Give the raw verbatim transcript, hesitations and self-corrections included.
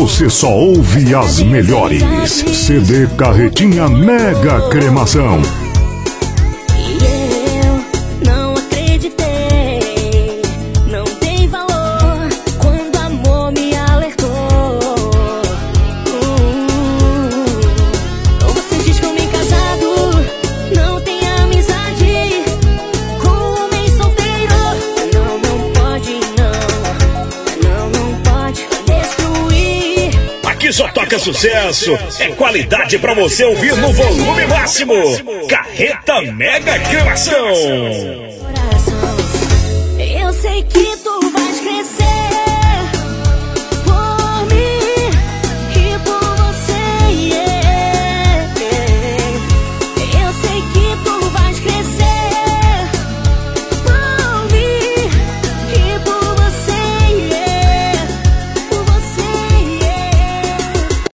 você só ouve as melhores. C D Carretinha Mega Cremação. Aqui só toca sucesso, é qualidade pra você ouvir no volume máximo. Carreta Mega Cremação. Eu sei que